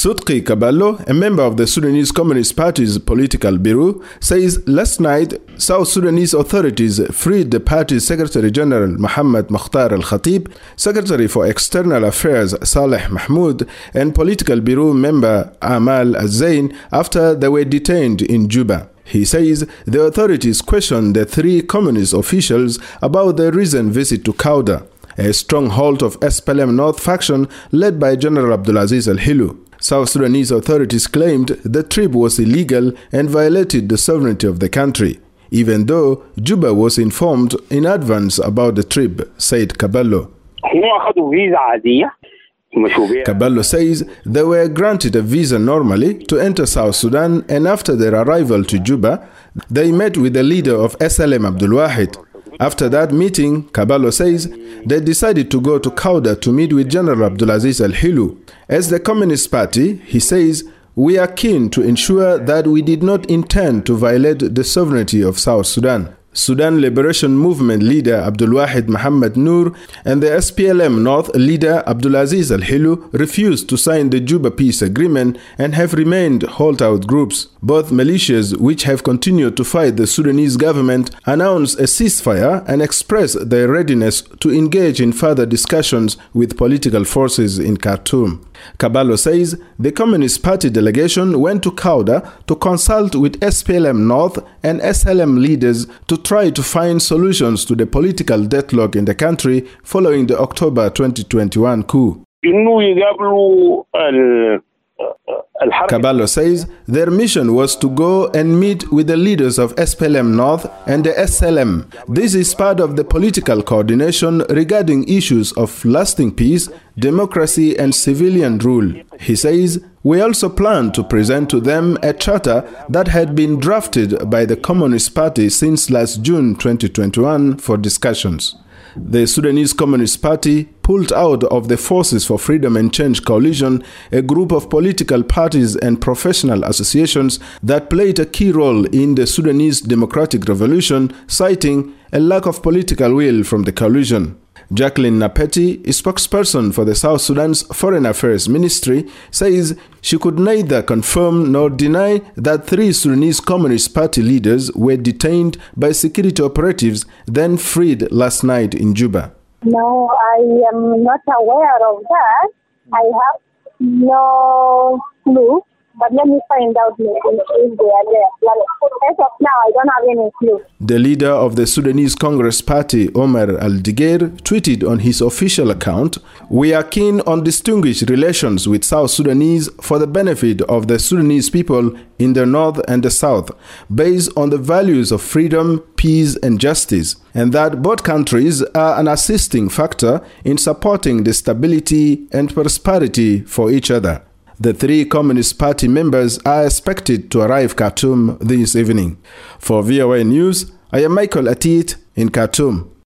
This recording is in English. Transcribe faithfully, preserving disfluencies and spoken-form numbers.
Sudqi Kaballo, a member of the Sudanese Communist Party's political bureau, says last night South Sudanese authorities freed the party's Secretary General Mohammed Mukhtar Al-Khatib, Secretary for External Affairs Saleh Mahmoud, and political bureau member Amal Al-Zain after they were detained in Juba. He says the authorities questioned the three communist officials about their recent visit to Kauda, a stronghold of S P L M North faction led by General Abdulaziz Al-Hilu. South Sudanese authorities claimed the trip was illegal and violated the sovereignty of the country, even though Juba was informed in advance about the trip, said Kaballo. Kaballo says they were granted a visa normally to enter South Sudan, and after their arrival to Juba, they met with the leader of S L M Abdul Wahid. After that meeting, Kaballo says they decided to go to Kauda to meet with General Abdulaziz Al-Hilu. As the Communist Party, he says, we are keen to ensure that we did not intend to violate the sovereignty of South Sudan. Sudan Liberation Movement leader Abdul Wahid Muhammad Noor and the S P L M North leader Abdulaziz Al-Hilu refused to sign the Juba peace agreement and have remained holdout groups. Both militias, which have continued to fight the Sudanese government, announced a ceasefire and expressed their readiness to engage in further discussions with political forces in Khartoum. Kaballo says the Communist Party delegation went to Kauda to consult with S P L M North and S L M leaders to try to find solutions to the political deadlock in the country following the October twenty twenty-one coup. Kaballo says their mission was to go and meet with the leaders of S P L M North and the S L M. This is part of the political coordination regarding issues of lasting peace, democracy and civilian rule. He says, we also plan to present to them a charter that had been drafted by the Communist Party since last June twenty twenty-one for discussions. The Sudanese Communist Party pulled out of the Forces for Freedom and Change coalition, a group of political parties and professional associations that played a key role in the Sudanese democratic revolution, citing a lack of political will from the coalition. Jacqueline Napeti, a spokesperson for the South Sudan's Foreign Affairs Ministry, says she could neither confirm nor deny that three Sudanese Communist Party leaders were detained by security operatives then freed last night in Juba. No, I am not aware of that. I have no clue. But let me find out if they are there. As of now, I don't have any clue. The leader of the Sudanese Congress Party, Omar Al-Digair, tweeted on his official account, we are keen on distinguished relations with South Sudanese for the benefit of the Sudanese people in the north and the south, based on the values of freedom, peace and justice, and that both countries are an assisting factor in supporting the stability and prosperity for each other. The three Communist Party members are expected to arrive Khartoum this evening. For V O A News, I am Michael Atit in Khartoum.